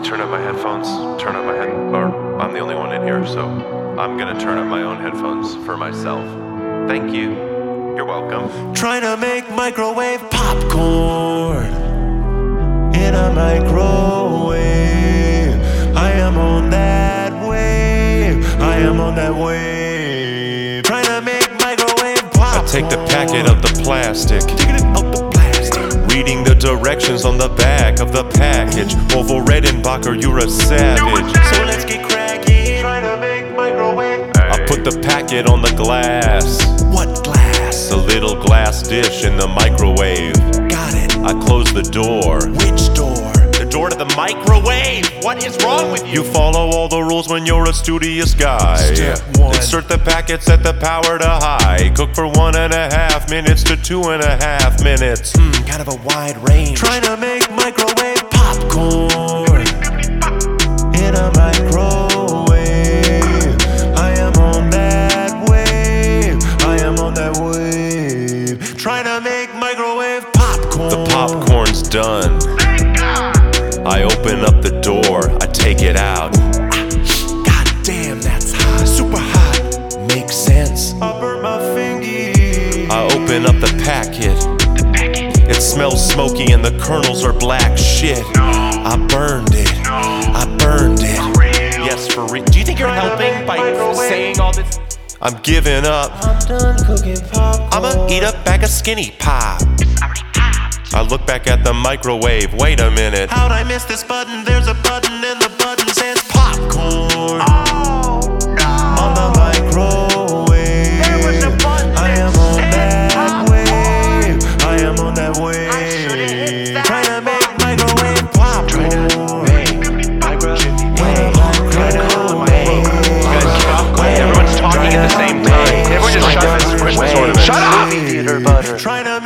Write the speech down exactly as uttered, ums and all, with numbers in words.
you turn up my headphones, turn up my head, or I'm the only one in here, so I'm gonna turn up my own headphones for myself. Thank you. You're welcome. Trying to make microwave popcorn in a microwave. I am on that wave. I am on that wave. Trying to make microwave popcorn. I take the packet of the plastic, Taking it out the plastic. reading the directions on the back of the package. Orville Redenbacher, you're a savage. So let's get cracking. Trying to make microwave. I put the packet on the glass, What glass? the little glass dish in the microwave. Got it. I close the door. Which door? The door to the microwave! What is wrong with you? You follow all the rules when you're a studious guy. Step one. Insert the packet, set the power to high. Cook for one and a half minutes to two and a half minutes. Hmm, kind of a wide range. Trying to make microwave popcorn in a microwave. I am on that wave. I am on that wave. Trying to make microwave popcorn. The popcorn's done. I open up the door, I take it out. God damn, that's hot. Super hot. Makes sense. I burn my fingy. I open up the packet. It smells smoky and the kernels are black shit. I burned it. I burned it. Yes, for real. Do you think you're helping by saying all this? I'm giving up. I'm done cooking popcorn. I'ma eat a bag of Skinny Pop. I look back at the microwave. Wait a minute. How'd I miss this button? There's a button and the button says popcorn. Oh, no. On the microwave. There was a button I am that on said that popcorn. wave. I am on that should've hit wave. that Trying to make microwave popcorn. Everyone's talking at the same time. Everyone just shut up. Shut up! Trying to